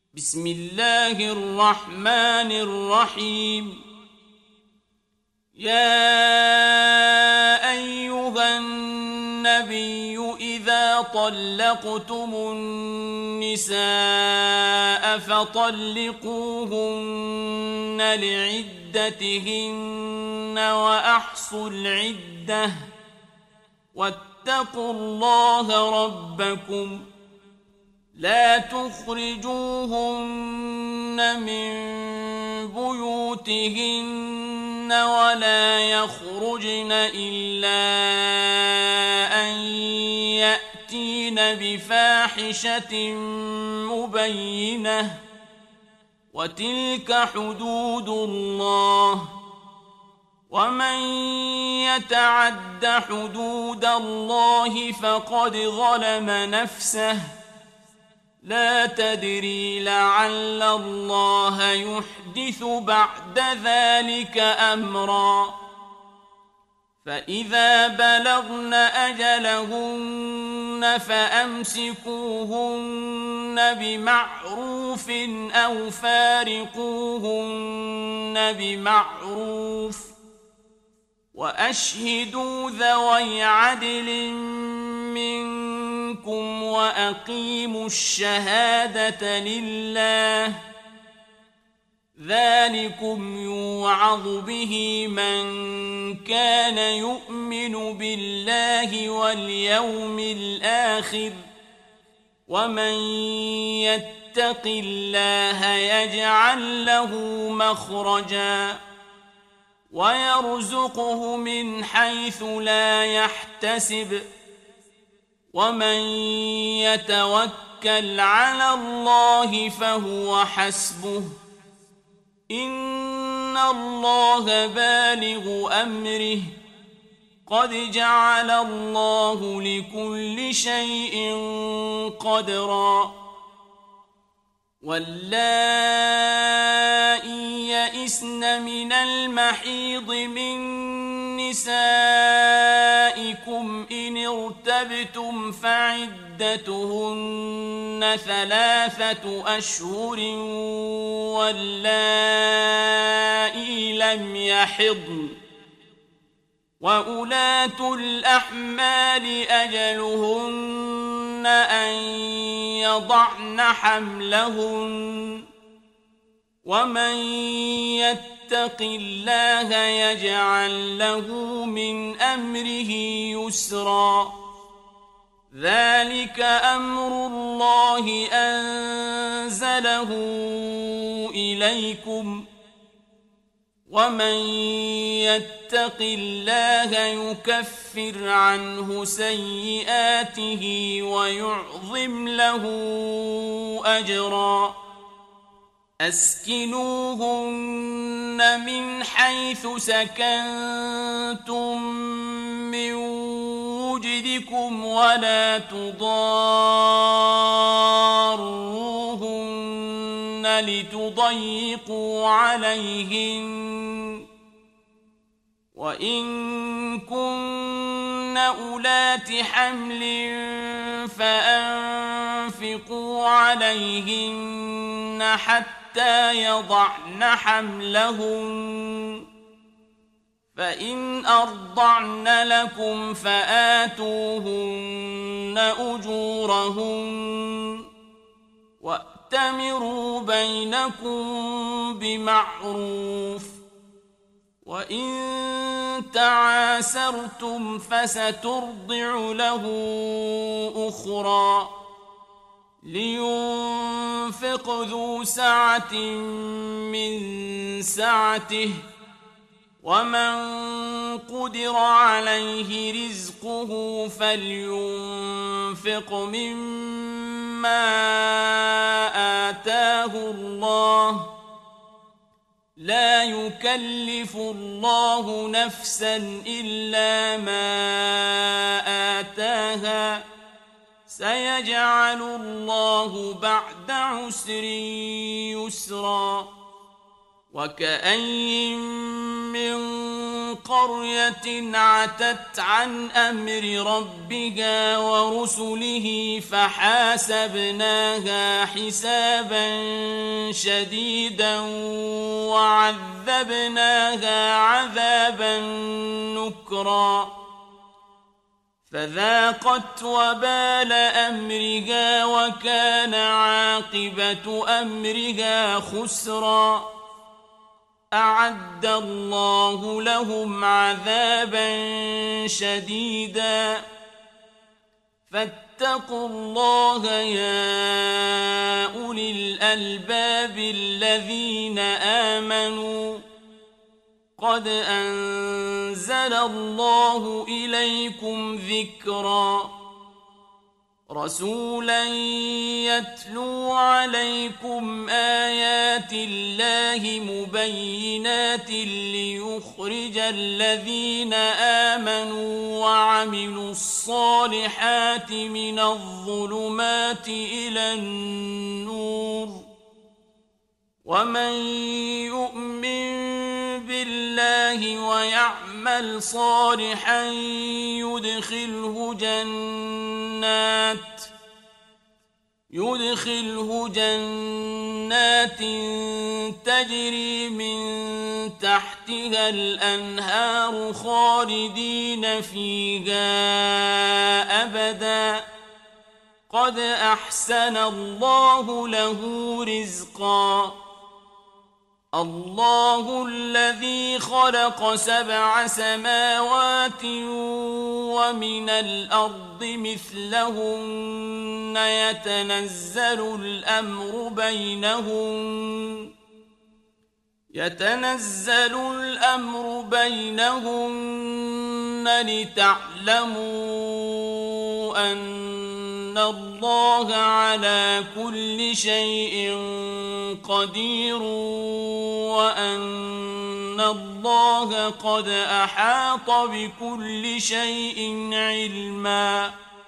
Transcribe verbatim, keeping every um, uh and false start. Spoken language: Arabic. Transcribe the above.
بسم الله الرحمن الرحيم. يا أيها النبي إذا طلقتم النساء فطلقوهن لعدتهن وأحصوا العدة واتقوا الله ربكم لا تخرجوهن من بيوتهن ولا يخرجن إلا أن يأتين بفاحشة مبينة وتلك حدود الله ومن يتعد حدود الله فقد ظلم نفسه لا تدري لعل الله يحدث بعد ذلك أمرا. فإذا بلغن أجلهن فأمسكوهن بمعروف أو فارقوهن بمعروف وأشهدوا ذوي عدل منكم وأقيموا الشهادة لله ذلكم يوعظ به من كان يؤمن بالله واليوم الآخر ومن يتق الله يجعل له مخرجا ويرزقه من حيث لا يحتسب ومن يتوكل على الله فهو حسبه إن الله بالغ أمره قد جعل الله لكل شيء قدرا. واللائي يئسن من المحيض من نسائكم إن ارتبتم فعدتهن ثلاثة أشهر واللائي لم يحضن وأولاة الأحمال أجلهن أن يضعن حملهن ومن يتق الله يجعل له من أمره يسرا. ذلك أمر الله أنزله إليكم ومن يتق الله يكفر عنه سيئاته ويعظم له أجرا. أسكنوهن من حيث سكنتم من وجدكم ولا تضاروهن لتضيقوا عليهن وإن كن أولات حمل فأنفقوا عليهن حتى يضعن حملهن فإن أرضعن لكم فآتوهن أجورهن وأتمروا بينكم بمعروف وإن تعاسرتم فسترضع له أخرى لينفق ذو سعة من سعته ومن قدر عليه رزقه فلينفق مما آتاه الله لا يكلف الله نفسا إلا ما آتاها سيجعل الله بعد عسر يسرا. وكأين من قرية عتت عن أمر ربها ورسله فحاسبناها حسابا شديدا وعذبناها عذابا نكرا فذاقت وبال أمرها وكان عاقبة أمرها خسرا أعد الله لهم عذابا شديدا فاتقوا الله يا أولي الألباب الذين آمنوا قد أنزل الله إليكم ذكرا رسولا يتلو عليكم آيات الله مبينات ليخرج الذين آمنوا وعملوا الصالحات من الظلمات إلى النور ومن يؤمن بالله ويعمل صالحا يدخله جنات يدخله جنات تجري من تحتها الأنهار خالدين فيها أبدا قد أحسن الله له رزقا الله الذي خلق سبع سماوات ومن الأرض مثلهن يتنزل الأمر بينهن يتنزل الأمر بينهن لتعلموا أن الله على كل شيء قدير وأن الله قد أحاط بكل شيء علما